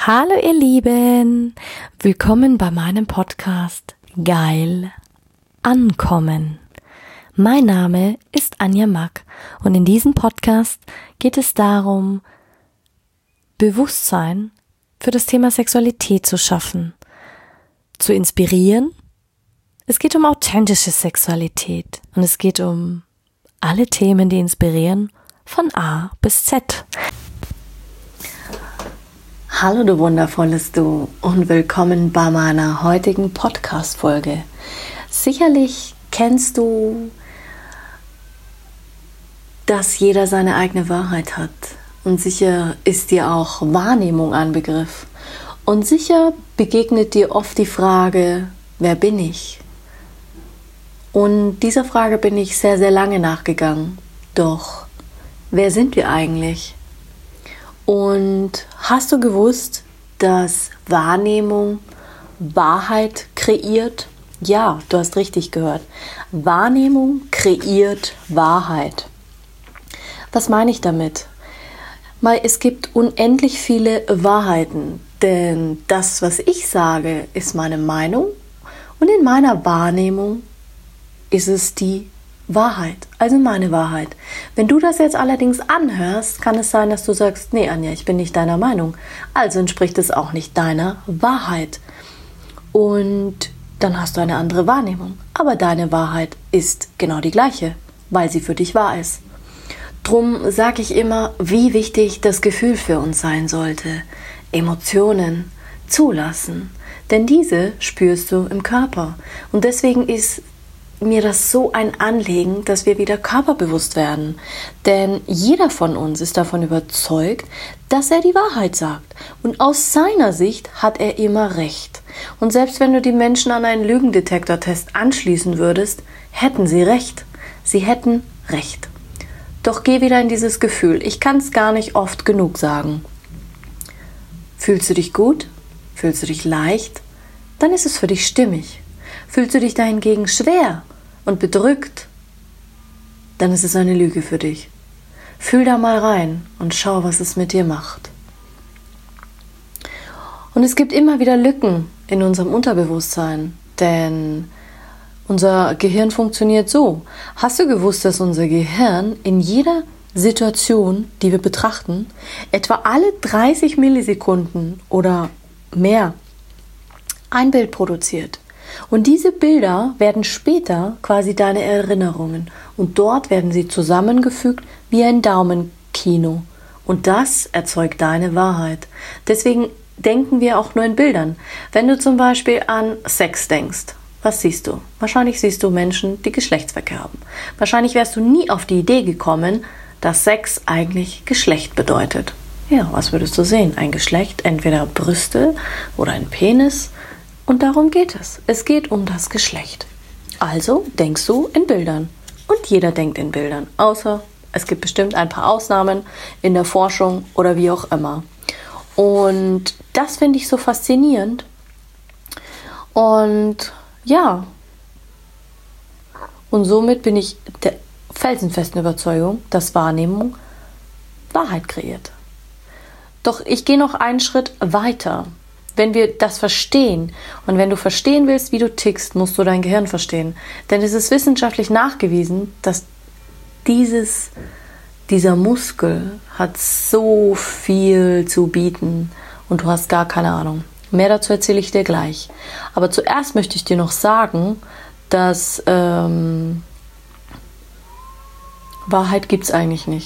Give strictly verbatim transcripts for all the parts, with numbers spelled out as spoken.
Hallo ihr Lieben, willkommen bei meinem Podcast Geil Ankommen. Mein Name ist Anja Mack und in diesem Podcast geht es darum, Bewusstsein für das Thema Sexualität zu schaffen, zu inspirieren. Es geht um authentische Sexualität und es geht um alle Themen, die inspirieren, von A bis Z. Hallo du wundervolles Du und willkommen bei meiner heutigen Podcast-Folge. Sicherlich kennst du, dass jeder seine eigene Wahrheit hat und sicher ist dir auch Wahrnehmung ein Begriff und sicher begegnet dir oft die Frage, wer bin ich? Und dieser Frage bin ich sehr, sehr lange nachgegangen. Doch, wer sind wir eigentlich? Und hast du gewusst, dass Wahrnehmung Wahrheit kreiert? Ja, du hast richtig gehört. Wahrnehmung kreiert Wahrheit. Was meine ich damit? Weil es gibt unendlich viele Wahrheiten, denn das, was ich sage, ist meine Meinung und in meiner Wahrnehmung ist es die Wahrheit, also meine Wahrheit. Wenn du das jetzt allerdings anhörst, kann es sein, dass du sagst, nee Anja, ich bin nicht deiner Meinung. Also entspricht es auch nicht deiner Wahrheit. Und dann hast du eine andere Wahrnehmung. Aber deine Wahrheit ist genau die gleiche, weil sie für dich wahr ist. Drum sage ich immer, wie wichtig das Gefühl für uns sein sollte. Emotionen zulassen. Denn diese spürst du im Körper. Und deswegen ist mir das so ein Anliegen, dass wir wieder körperbewusst werden. Denn jeder von uns ist davon überzeugt, dass er die Wahrheit sagt. Und aus seiner Sicht hat er immer recht. Und selbst wenn du die Menschen an einen Lügendetektortest anschließen würdest, hätten sie recht. Sie hätten recht. Doch geh wieder in dieses Gefühl. Ich kann es gar nicht oft genug sagen. Fühlst du dich gut? Fühlst du dich leicht? Dann ist es für dich stimmig. Fühlst du dich dahingegen schwer und bedrückt, dann ist es eine Lüge für dich. Fühl da mal rein und schau, was es mit dir macht. Und es gibt immer wieder Lücken in unserem Unterbewusstsein, denn unser Gehirn funktioniert so. Hast du gewusst, dass unser Gehirn in jeder Situation, die wir betrachten, etwa alle dreißig Millisekunden oder mehr ein Bild produziert? Und diese Bilder werden später quasi deine Erinnerungen und dort werden sie zusammengefügt wie ein Daumenkino und das erzeugt deine Wahrheit. Deswegen denken wir auch nur in Bildern. Wenn du zum Beispiel an Sex denkst, was siehst du? Wahrscheinlich siehst du Menschen, die Geschlechtsverkehr haben. Wahrscheinlich wärst du nie auf die Idee gekommen, dass Sex eigentlich Geschlecht bedeutet. Ja, was würdest du sehen? Ein Geschlecht, entweder Brüste oder ein Penis. Und darum geht es. Es geht um das Geschlecht. Also denkst du in Bildern. Und jeder denkt in Bildern. Außer es gibt bestimmt ein paar Ausnahmen in der Forschung oder wie auch immer. Und das finde ich so faszinierend. Und ja. Und somit bin ich der felsenfesten Überzeugung, dass Wahrnehmung Wahrheit kreiert. Doch ich gehe noch einen Schritt weiter. Wenn wir das verstehen und wenn du verstehen willst, wie du tickst, musst du dein Gehirn verstehen. Denn es ist wissenschaftlich nachgewiesen, dass dieses, dieser Muskel hat so viel zu bieten und du hast gar keine Ahnung. Mehr dazu erzähle ich dir gleich. Aber zuerst möchte ich dir noch sagen, dass ähm, Wahrheit gibt es eigentlich nicht.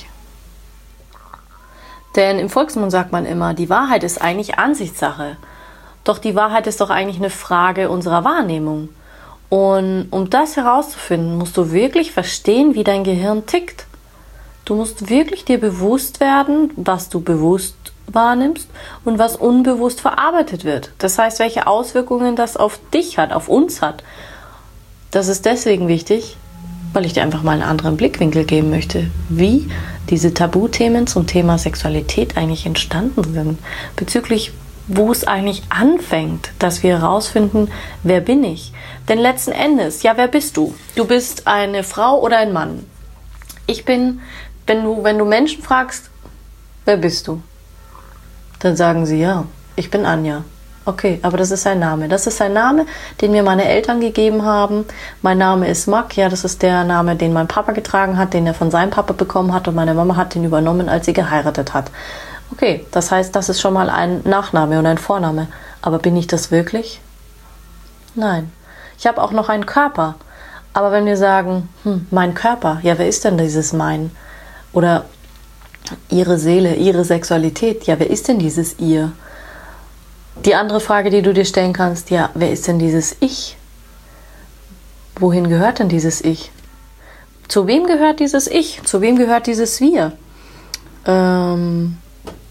Denn im Volksmund sagt man immer, die Wahrheit ist eigentlich Ansichtssache. Doch die Wahrheit ist doch eigentlich eine Frage unserer Wahrnehmung. Und um das herauszufinden, musst du wirklich verstehen, wie dein Gehirn tickt. Du musst wirklich dir bewusst werden, was du bewusst wahrnimmst und was unbewusst verarbeitet wird. Das heißt, welche Auswirkungen das auf dich hat, auf uns hat. Das ist deswegen wichtig, weil ich dir einfach mal einen anderen Blickwinkel geben möchte, wie diese Tabuthemen zum Thema Sexualität eigentlich entstanden sind, bezüglich wo es eigentlich anfängt, dass wir herausfinden, wer bin ich? Denn letzten Endes, ja, wer bist du? Du bist eine Frau oder ein Mann. Ich bin, wenn du, wenn du Menschen fragst, wer bist du? Dann sagen sie, ja, ich bin Anja. Okay, aber das ist ein Name. Das ist ein Name, den mir meine Eltern gegeben haben. Mein Name ist Mack. Ja, das ist der Name, den mein Papa getragen hat, den er von seinem Papa bekommen hat. Und meine Mama hat den übernommen, als sie geheiratet hat. Okay, das heißt, das ist schon mal ein Nachname und ein Vorname. Aber bin ich das wirklich? Nein. Ich habe auch noch einen Körper. Aber wenn wir sagen, hm, mein Körper, ja, wer ist denn dieses Mein? Oder ihre Seele, ihre Sexualität, ja, wer ist denn dieses Ihr? Die andere Frage, die du dir stellen kannst, ja, wer ist denn dieses Ich? Wohin gehört denn dieses Ich? Zu wem gehört dieses Ich? Zu wem gehört dieses Wir? Ähm,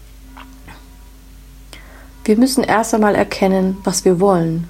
wir müssen erst einmal erkennen, was wir wollen.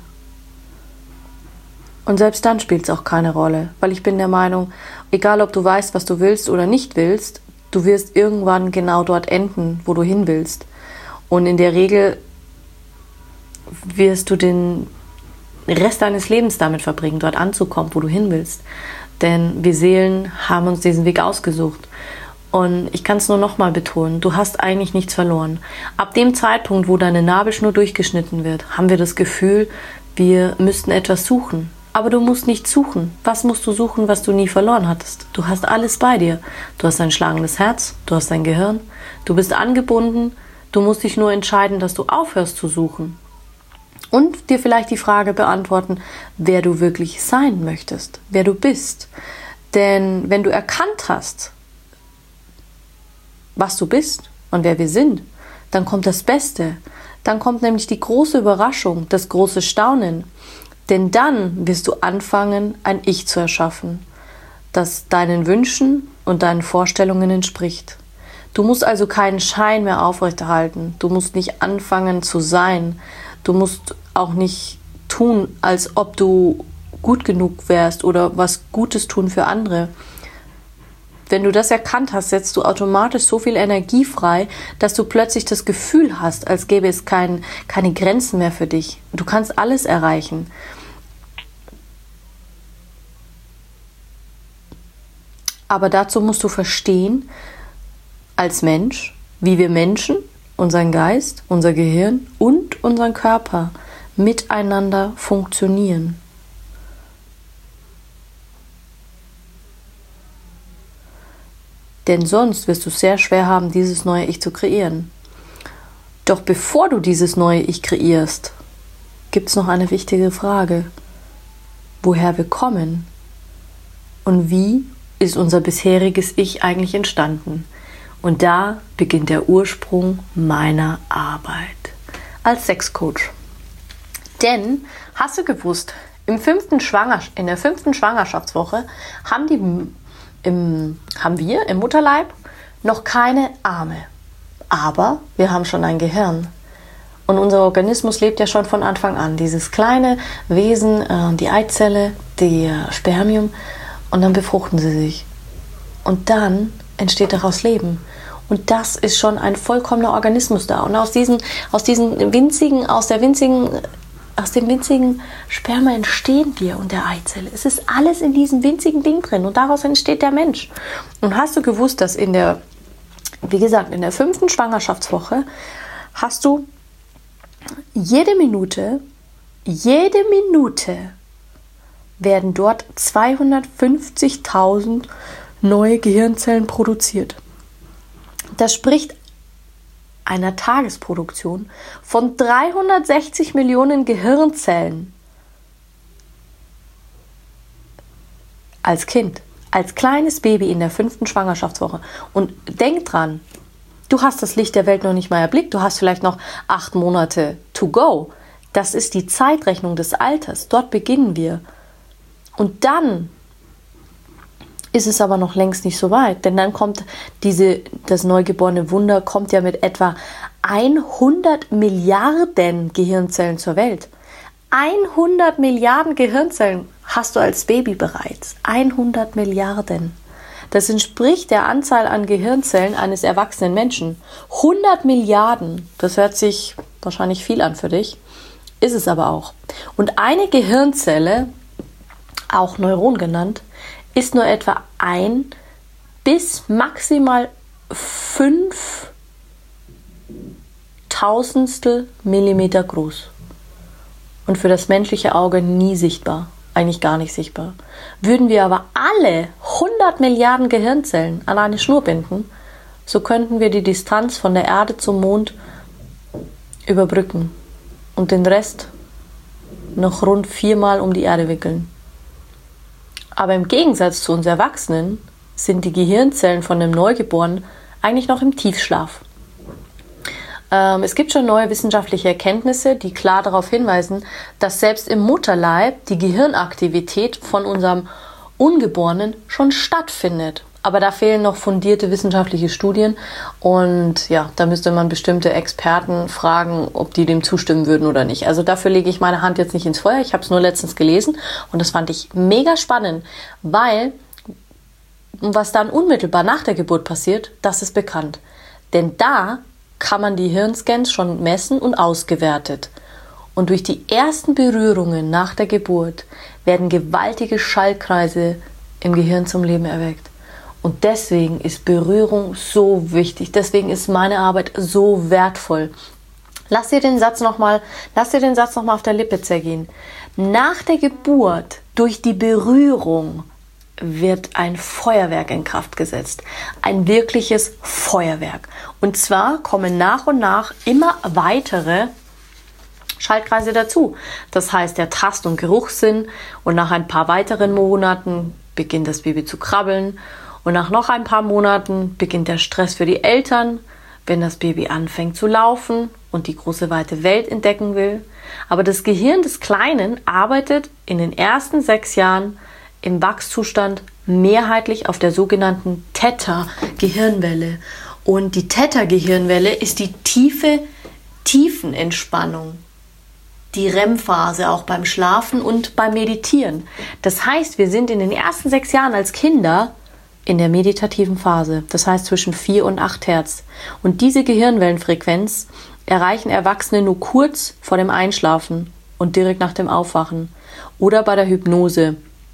Und selbst dann spielt es auch keine Rolle, weil ich bin der Meinung, egal ob du weißt, was du willst oder nicht willst, du wirst irgendwann genau dort enden, wo du hin willst. Und in der Regel wirst du den Rest deines Lebens damit verbringen, dort anzukommen, wo du hin willst. Denn wir Seelen haben uns diesen Weg ausgesucht. Und ich kann es nur nochmal betonen, du hast eigentlich nichts verloren. Ab dem Zeitpunkt, wo deine Nabelschnur durchgeschnitten wird, haben wir das Gefühl, wir müssten etwas suchen. Aber du musst nicht suchen. Was musst du suchen, was du nie verloren hattest? Du hast alles bei dir. Du hast ein schlagendes Herz, du hast ein Gehirn, du bist angebunden, du musst dich nur entscheiden, dass du aufhörst zu suchen. Und dir vielleicht die Frage beantworten, wer du wirklich sein möchtest, wer du bist. Denn wenn du erkannt hast, was du bist und wer wir sind, dann kommt das Beste. Dann kommt nämlich die große Überraschung, das große Staunen. Denn dann wirst du anfangen, ein Ich zu erschaffen, das deinen Wünschen und deinen Vorstellungen entspricht. Du musst also keinen Schein mehr aufrechterhalten. Du musst nicht anfangen zu sein. Du musst auch nicht tun, als ob du gut genug wärst oder was Gutes tun für andere. Wenn du das erkannt hast, setzt du automatisch so viel Energie frei, dass du plötzlich das Gefühl hast, als gäbe es kein, keine Grenzen mehr für dich. Du kannst alles erreichen. Aber dazu musst du verstehen, als Mensch, wie wir Menschen, unseren Geist, unser Gehirn und unseren Körper miteinander funktionieren. Denn sonst wirst du es sehr schwer haben, dieses neue Ich zu kreieren. Doch bevor du dieses neue Ich kreierst, gibt es noch eine wichtige Frage. Woher wir kommen und wie ist unser bisheriges Ich eigentlich entstanden? Und da beginnt der Ursprung meiner Arbeit als Sexcoach. Denn, hast du gewusst, im fünften Schwanger, in der fünften Schwangerschaftswoche haben, die, im, haben wir im Mutterleib noch keine Arme. Aber wir haben schon ein Gehirn. Und unser Organismus lebt ja schon von Anfang an. Dieses kleine Wesen, äh, die Eizelle, die Spermium, und dann befruchten sie sich. Und dann entsteht daraus Leben. Und das ist schon ein vollkommener Organismus da. Und aus diesen, aus diesen winzigen, aus der winzigen, aus dem winzigen Sperma entstehen wir und der Eizelle. Es ist alles in diesem winzigen Ding drin und daraus entsteht der Mensch. Und hast du gewusst, dass in der, wie gesagt, in der fünften Schwangerschaftswoche hast du jede Minute, jede Minute werden dort zweihundertfünfzigtausend neue Gehirnzellen produziert. Das spricht einer Tagesproduktion von dreihundertsechzig Millionen Gehirnzellen als Kind, als kleines Baby in der fünften Schwangerschaftswoche. Und denk dran, du hast das Licht der Welt noch nicht mal erblickt, du hast vielleicht noch acht Monate to go. Das ist die Zeitrechnung des Alters, dort beginnen wir. Und dann ist es aber noch längst nicht so weit, denn dann kommt diese, das neugeborene Wunder kommt ja mit etwa hundert Milliarden Gehirnzellen zur Welt. hundert Milliarden Gehirnzellen hast du als Baby bereits. hundert Milliarden. Das entspricht der Anzahl an Gehirnzellen eines erwachsenen Menschen. hundert Milliarden, das hört sich wahrscheinlich viel an für dich, ist es aber auch. Und eine Gehirnzelle, auch Neuron genannt, ist nur etwa ein bis maximal fünftausend Tausendstel Millimeter groß und für das menschliche Auge nie sichtbar, eigentlich gar nicht sichtbar. Würden wir aber alle hundert Milliarden Gehirnzellen an eine Schnur binden, so könnten wir die Distanz von der Erde zum Mond überbrücken und den Rest noch rund viermal um die Erde wickeln. Aber im Gegensatz zu uns Erwachsenen sind die Gehirnzellen von einem Neugeborenen eigentlich noch im Tiefschlaf. Ähm, es gibt schon neue wissenschaftliche Erkenntnisse, die klar darauf hinweisen, dass selbst im Mutterleib die Gehirnaktivität von unserem Ungeborenen schon stattfindet. Aber da fehlen noch fundierte wissenschaftliche Studien und ja, da müsste man bestimmte Experten fragen, ob die dem zustimmen würden oder nicht. Also dafür lege ich meine Hand jetzt nicht ins Feuer. Ich habe es nur letztens gelesen und das fand ich mega spannend, weil was dann unmittelbar nach der Geburt passiert, das ist bekannt. Denn da kann man die Hirnscans schon messen und ausgewertet. Und durch die ersten Berührungen nach der Geburt werden gewaltige Schallkreise im Gehirn zum Leben erweckt. Und deswegen ist Berührung so wichtig. Deswegen ist meine Arbeit so wertvoll. Lass dir den Satz nochmal, lass dir den Satz noch mal auf der Lippe zergehen. Nach der Geburt, durch die Berührung, wird ein Feuerwerk in Kraft gesetzt. Ein wirkliches Feuerwerk. Und zwar kommen nach und nach immer weitere Schaltkreise dazu. Das heißt, der Tast- und Geruchssinn, und nach ein paar weiteren Monaten beginnt das Baby zu krabbeln. Und nach noch ein paar Monaten beginnt der Stress für die Eltern, wenn das Baby anfängt zu laufen und die große weite Welt entdecken will. Aber das Gehirn des Kleinen arbeitet in den ersten sechs Jahren im Wachzustand mehrheitlich auf der sogenannten Theta-Gehirnwelle. Und die Theta-Gehirnwelle ist die tiefe Tiefenentspannung, die R E M-Phase auch beim Schlafen und beim Meditieren. Das heißt, wir sind in den ersten sechs Jahren als Kinder in der meditativen Phase, das heißt zwischen vier und acht Hertz. Und diese Gehirnwellenfrequenz erreichen Erwachsene nur kurz vor dem Einschlafen und direkt nach dem Aufwachen oder bei der Hypnose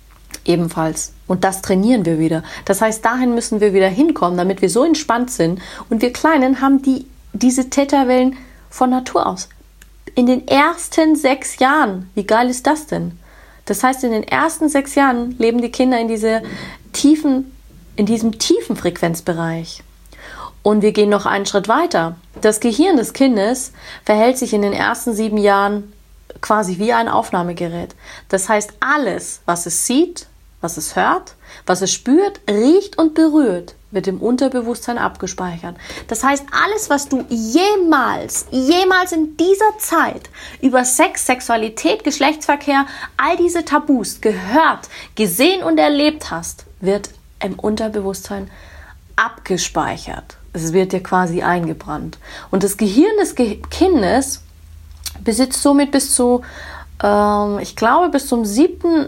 ebenfalls. Und das trainieren wir wieder. Das heißt, dahin müssen wir wieder hinkommen, damit wir so entspannt sind. Und wir Kleinen haben die, diese Theta-Wellen von Natur aus. In den ersten sechs Jahren. Wie geil ist das denn? Das heißt, in den ersten sechs Jahren leben die Kinder in diese tiefen in diesem tiefen Frequenzbereich. Und wir gehen noch einen Schritt weiter. Das Gehirn des Kindes verhält sich in den ersten sieben Jahren quasi wie ein Aufnahmegerät. Das heißt, alles, was es sieht, was es hört, was es spürt, riecht und berührt, wird im Unterbewusstsein abgespeichert. Das heißt, alles, was du jemals, jemals in dieser Zeit über Sex, Sexualität, Geschlechtsverkehr, all diese Tabus gehört, gesehen und erlebt hast, wird im Unterbewusstsein abgespeichert. Es wird dir quasi eingebrannt. Und das Gehirn des Ge- Kindes besitzt somit bis zu, ähm, ich glaube, bis zum siebten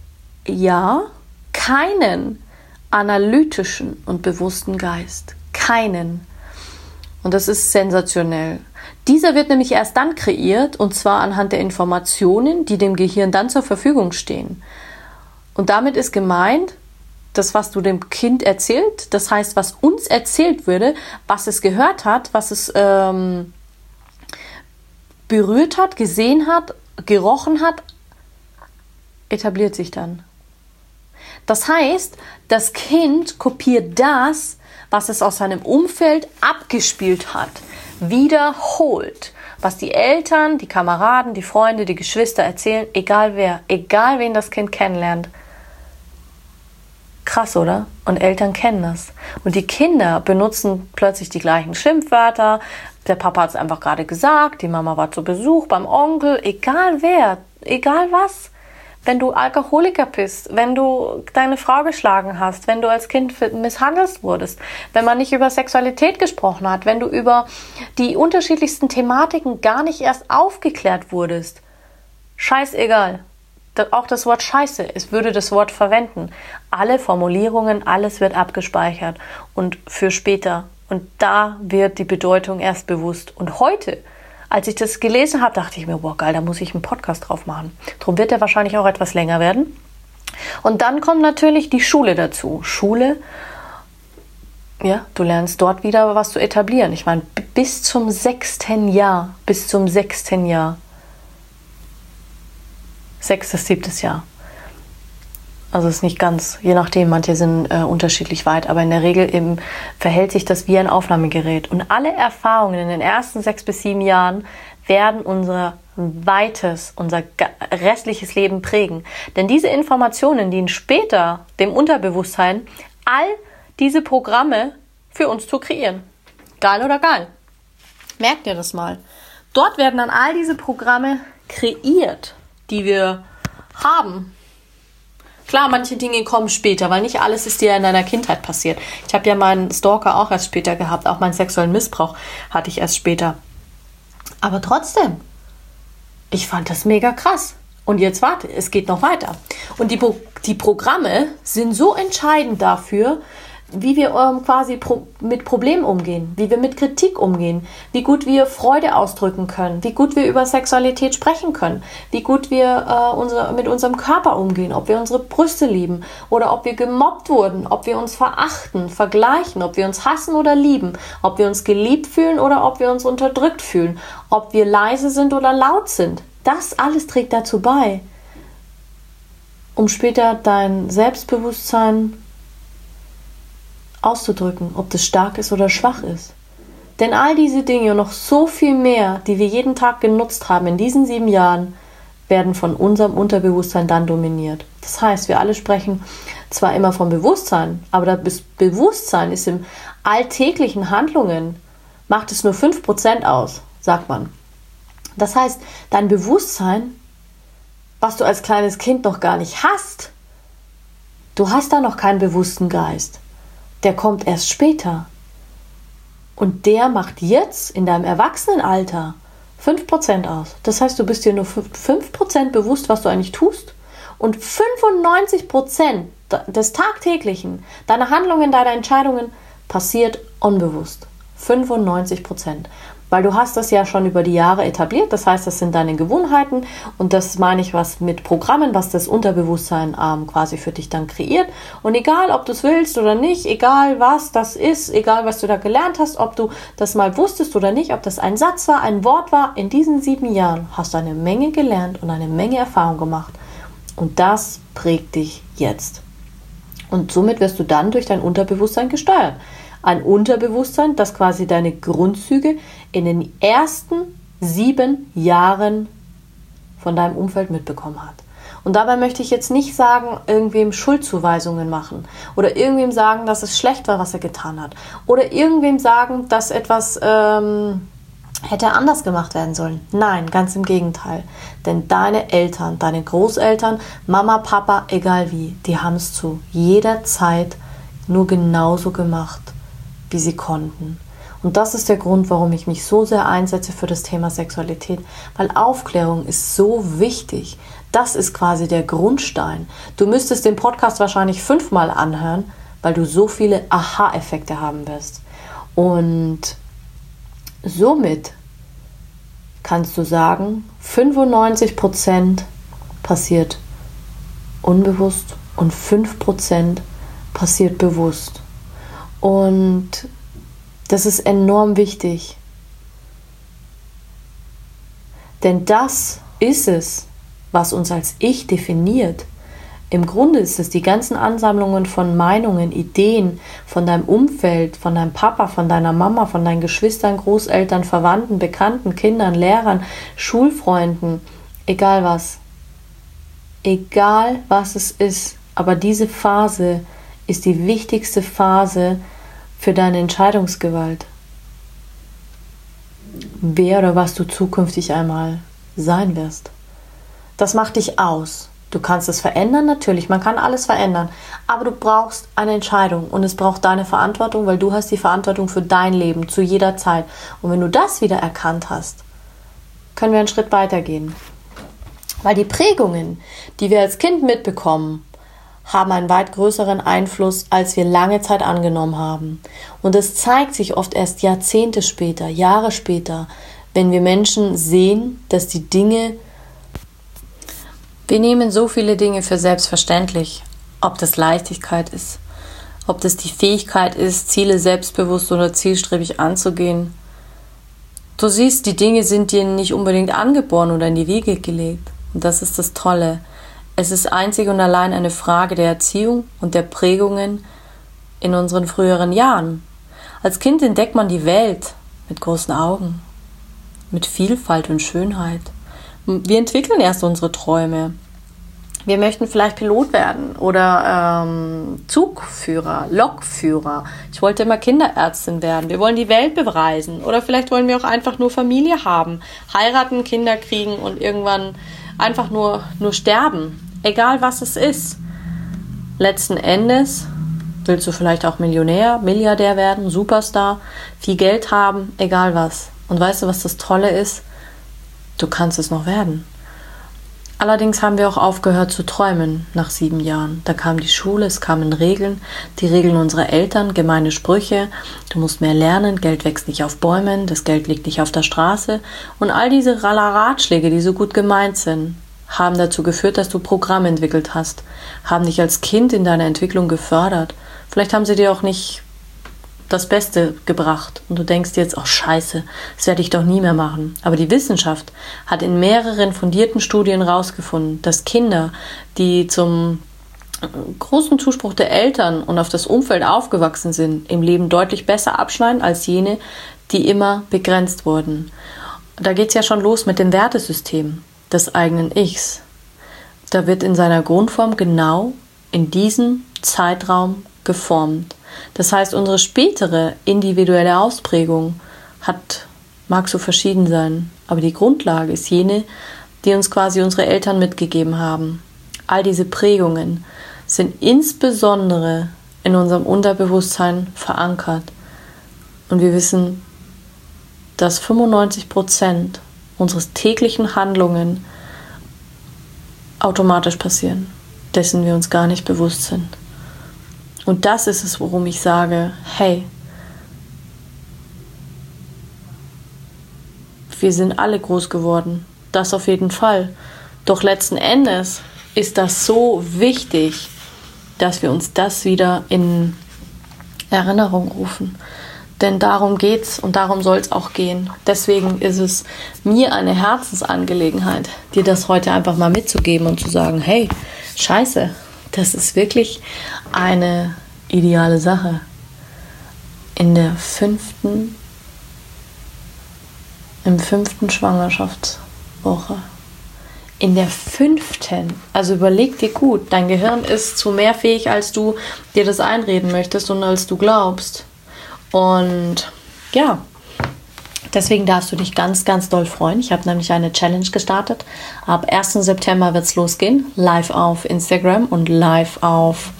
Jahr keinen analytischen und bewussten Geist. Keinen. Und das ist sensationell. Dieser wird nämlich erst dann kreiert, und zwar anhand der Informationen, die dem Gehirn dann zur Verfügung stehen. Und damit ist gemeint, das, was du dem Kind erzählt, das heißt, was uns erzählt würde, was es gehört hat, was es ähm, berührt hat, gesehen hat, gerochen hat, etabliert sich dann. Das heißt, das Kind kopiert das, was es aus seinem Umfeld abgespielt hat, wiederholt. Was die Eltern, die Kameraden, die Freunde, die Geschwister erzählen, egal wer, egal wen das Kind kennenlernt. Krass, oder? Und Eltern kennen das. Und die Kinder benutzen plötzlich die gleichen Schimpfwörter. Der Papa hat es einfach gerade gesagt, die Mama war zu Besuch beim Onkel, egal wer, egal was. Wenn du Alkoholiker bist, wenn du deine Frau geschlagen hast, wenn du als Kind misshandelt wurdest, wenn man nicht über Sexualität gesprochen hat, wenn du über die unterschiedlichsten Thematiken gar nicht erst aufgeklärt wurdest. Scheißegal. Auch das Wort Scheiße, es würde das Wort verwenden. Alle Formulierungen, alles wird abgespeichert und für später. Und da wird die Bedeutung erst bewusst. Und heute, als ich das gelesen habe, dachte ich mir, boah geil, da muss ich einen Podcast drauf machen. Darum wird er wahrscheinlich auch etwas länger werden. Und dann kommt natürlich die Schule dazu. Schule, Ja, du lernst dort wieder was zu etablieren. Ich meine, bis zum sechsten Jahr, bis zum sechsten Jahr, sechstes, siebtes Jahr. Also es ist nicht ganz, je nachdem, manche sind äh, unterschiedlich weit, aber in der Regel eben verhält sich das wie ein Aufnahmegerät. Und alle Erfahrungen in den ersten sechs bis sieben Jahren werden unser weites, unser restliches Leben prägen. Denn diese Informationen dienen später dem Unterbewusstsein, all diese Programme für uns zu kreieren. Geil oder geil? Merkt ihr das mal? Dort werden dann all diese Programme kreiert, die wir haben. Klar, manche Dinge kommen später, weil nicht alles ist dir in deiner Kindheit passiert. Ich habe ja meinen Stalker auch erst später gehabt, auch meinen sexuellen Missbrauch hatte ich erst später. Aber trotzdem, ich fand das mega krass. Und jetzt warte, es geht noch weiter. Und die, die Programme sind so entscheidend dafür, wie wir ähm, quasi pro, mit Problemen umgehen, wie wir mit Kritik umgehen, wie gut wir Freude ausdrücken können, wie gut wir über Sexualität sprechen können, wie gut wir äh, unser, mit unserem Körper umgehen, ob wir unsere Brüste lieben oder ob wir gemobbt wurden, ob wir uns verachten, vergleichen, ob wir uns hassen oder lieben, ob wir uns geliebt fühlen oder ob wir uns unterdrückt fühlen, ob wir leise sind oder laut sind. Das alles trägt dazu bei, um später dein Selbstbewusstsein auszudrücken, ob das stark ist oder schwach ist. Denn all diese Dinge und noch so viel mehr, die wir jeden Tag genutzt haben in diesen sieben Jahren, werden von unserem Unterbewusstsein dann dominiert. Das heißt, wir alle sprechen zwar immer vom Bewusstsein, aber das Bewusstsein ist im alltäglichen Handlungen, macht es nur fünf Prozent aus, sagt man. Das heißt, dein Bewusstsein, was du als kleines Kind noch gar nicht hast, du hast da noch keinen bewussten Geist. Der kommt erst später. Und der macht jetzt in deinem Erwachsenenalter fünf Prozent aus. Das heißt, du bist dir nur fünf Prozent bewusst, was du eigentlich tust. Und fünfundneunzig Prozent des Tagtäglichen, deiner Handlungen, deiner Entscheidungen, passiert unbewusst. fünfundneunzig Prozent. Weil du hast das ja schon über die Jahre etabliert, das heißt, das sind deine Gewohnheiten und das meine ich was mit Programmen, was das Unterbewusstsein ähm, quasi für dich dann kreiert. Und egal, ob du es willst oder nicht, egal was das ist, egal was du da gelernt hast, ob du das mal wusstest oder nicht, ob das ein Satz war, ein Wort war, in diesen sieben Jahren hast du eine Menge gelernt und eine Menge Erfahrung gemacht. Und das prägt dich jetzt. Und somit wirst du dann durch dein Unterbewusstsein gesteuert. Ein Unterbewusstsein, das quasi deine Grundzüge in den ersten sieben Jahren von deinem Umfeld mitbekommen hat. Und dabei möchte ich jetzt nicht sagen, irgendwem Schuldzuweisungen machen oder irgendwem sagen, dass es schlecht war, was er getan hat oder irgendwem sagen, dass etwas ähm, hätte anders gemacht werden sollen. Nein, ganz im Gegenteil. Denn deine Eltern, deine Großeltern, Mama, Papa, egal wie, die haben es zu jeder Zeit nur genauso gemacht, wie sie konnten. Und das ist der Grund, warum ich mich so sehr einsetze für das Thema Sexualität, weil Aufklärung ist so wichtig. Das ist quasi der Grundstein. Du müsstest den Podcast wahrscheinlich fünfmal anhören, weil du so viele Aha-Effekte haben wirst. Und somit kannst du sagen, fünfundneunzig Prozent passiert unbewusst und fünf Prozent passiert bewusst. Und das ist enorm wichtig. Denn das ist es, was uns als Ich definiert. Im Grunde ist es die ganzen Ansammlungen von Meinungen, Ideen von deinem Umfeld, von deinem Papa, von deiner Mama, von deinen Geschwistern, Großeltern, Verwandten, Bekannten, Kindern, Lehrern, Schulfreunden, egal was. Egal was es ist. Aber diese Phase ist die wichtigste Phase für deine Entscheidungsgewalt. Wer oder was du zukünftig einmal sein wirst. Das macht dich aus. Du kannst es verändern, natürlich, man kann alles verändern, aber du brauchst eine Entscheidung und es braucht deine Verantwortung, weil du hast die Verantwortung für dein Leben zu jeder Zeit. Und wenn du das wieder erkannt hast, können wir einen Schritt weitergehen. Weil die Prägungen, die wir als Kind mitbekommen, haben einen weit größeren Einfluss, als wir lange Zeit angenommen haben. Und es zeigt sich oft erst Jahrzehnte später, Jahre später, wenn wir Menschen sehen, dass die Dinge, wir nehmen so viele Dinge für selbstverständlich, ob das Leichtigkeit ist, ob das die Fähigkeit ist, Ziele selbstbewusst oder zielstrebig anzugehen. Du siehst, die Dinge sind dir nicht unbedingt angeboren oder in die Wiege gelegt. Und das ist das Tolle. Es ist einzig und allein eine Frage der Erziehung und der Prägungen in unseren früheren Jahren. Als Kind entdeckt man die Welt mit großen Augen, mit Vielfalt und Schönheit. Wir entwickeln erst unsere Träume. Wir möchten vielleicht Pilot werden oder ähm, Zugführer, Lokführer. Ich wollte immer Kinderärztin werden. Wir wollen die Welt bereisen. Oder vielleicht wollen wir auch einfach nur Familie haben, heiraten, Kinder kriegen und irgendwann einfach nur, nur sterben. Egal was es ist. Letzten Endes willst du vielleicht auch Millionär, Milliardär werden, Superstar, viel Geld haben, egal was. Und weißt du, was das Tolle ist? Du kannst es noch werden. Allerdings haben wir auch aufgehört zu träumen nach sieben Jahren. Da kam die Schule, es kamen Regeln, die Regeln unserer Eltern, gemeine Sprüche. Du musst mehr lernen, Geld wächst nicht auf Bäumen, das Geld liegt nicht auf der Straße. Und all diese Ratschläge, die so gut gemeint sind, haben dazu geführt, dass du Programme entwickelt hast, haben dich als Kind in deiner Entwicklung gefördert. Vielleicht haben sie dir auch nicht das Beste gebracht und du denkst jetzt, oh Scheiße, das werde ich doch nie mehr machen. Aber die Wissenschaft hat in mehreren fundierten Studien herausgefunden, dass Kinder, die zum großen Zuspruch der Eltern und auf das Umfeld aufgewachsen sind, im Leben deutlich besser abschneiden als jene, die immer begrenzt wurden. Da geht es ja schon los mit dem Wertesystem des eigenen Ichs. Da wird in seiner Grundform genau in diesem Zeitraum geformt. Das heißt, unsere spätere individuelle Ausprägung hat, mag so verschieden sein, aber die Grundlage ist jene, die uns quasi unsere Eltern mitgegeben haben. All diese Prägungen sind insbesondere in unserem Unterbewusstsein verankert. Und wir wissen, dass fünfundneunzig Prozent unseres täglichen Handlungen automatisch passieren, dessen wir uns gar nicht bewusst sind. Und das ist es, worum ich sage, hey, wir sind alle groß geworden, das auf jeden Fall. Doch letzten Endes ist das so wichtig, dass wir uns das wieder in Erinnerung rufen. Denn darum geht's und darum soll es auch gehen. Deswegen ist es mir eine Herzensangelegenheit, dir das heute einfach mal mitzugeben und zu sagen, hey, scheiße, das ist wirklich eine ideale Sache. In der fünften, im fünften Schwangerschaftswoche. In der fünften, also überleg dir gut, dein Gehirn ist zu mehr fähig, als du dir das einreden möchtest und als du glaubst. Und ja, deswegen darfst du dich ganz, ganz doll freuen. Ich habe nämlich eine Challenge gestartet. Ab ersten September wird es losgehen. Live auf Instagram und live auf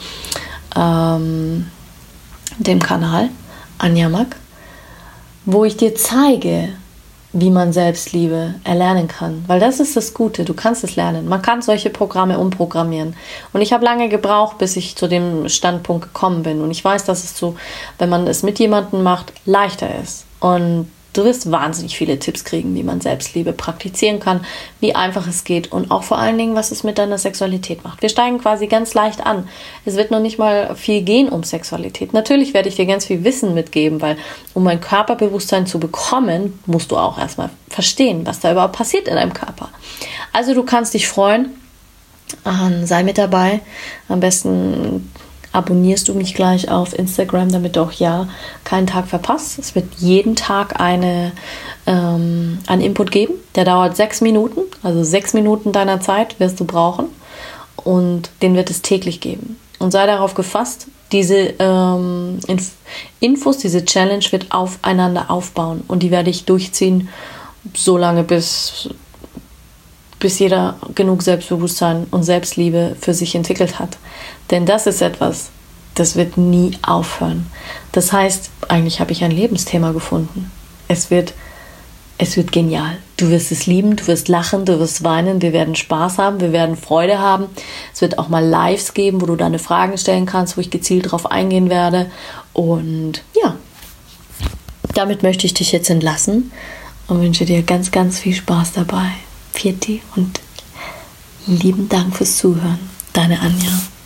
ähm, dem Kanal Anja Mack, wo ich dir zeige, wie man Selbstliebe erlernen kann. Weil das ist das Gute, du kannst es lernen. Man kann solche Programme umprogrammieren. Und ich habe lange gebraucht, bis ich zu dem Standpunkt gekommen bin. Und ich weiß, dass es so, wenn man es mit jemandem macht, leichter ist. Und du wirst wahnsinnig viele Tipps kriegen, wie man Selbstliebe praktizieren kann, wie einfach es geht und auch vor allen Dingen, was es mit deiner Sexualität macht. Wir steigen quasi ganz leicht an. Es wird noch nicht mal viel gehen um Sexualität. Natürlich werde ich dir ganz viel Wissen mitgeben, weil um ein Körperbewusstsein zu bekommen, musst du auch erstmal verstehen, was da überhaupt passiert in deinem Körper. Also du kannst dich freuen, sei mit dabei. Am besten abonnierst du mich gleich auf Instagram, damit du auch ja keinen Tag verpasst. Es wird jeden Tag eine, ähm, einen Input geben. Der dauert sechs Minuten, also sechs Minuten deiner Zeit wirst du brauchen. Und den wird es täglich geben. Und sei darauf gefasst, diese ähm, Inf- Infos, diese Challenge wird aufeinander aufbauen. Und die werde ich durchziehen, so lange bis... bis jeder genug Selbstbewusstsein und Selbstliebe für sich entwickelt hat. Denn das ist etwas, das wird nie aufhören. Das heißt, eigentlich habe ich ein Lebensthema gefunden. Es wird, es wird genial. Du wirst es lieben, du wirst lachen, du wirst weinen, wir werden Spaß haben, wir werden Freude haben. Es wird auch mal Lives geben, wo du deine Fragen stellen kannst, wo ich gezielt drauf eingehen werde. Und ja, damit möchte ich dich jetzt entlassen und wünsche dir ganz, ganz viel Spaß dabei. Vierte und lieben Dank fürs Zuhören. Deine Anja.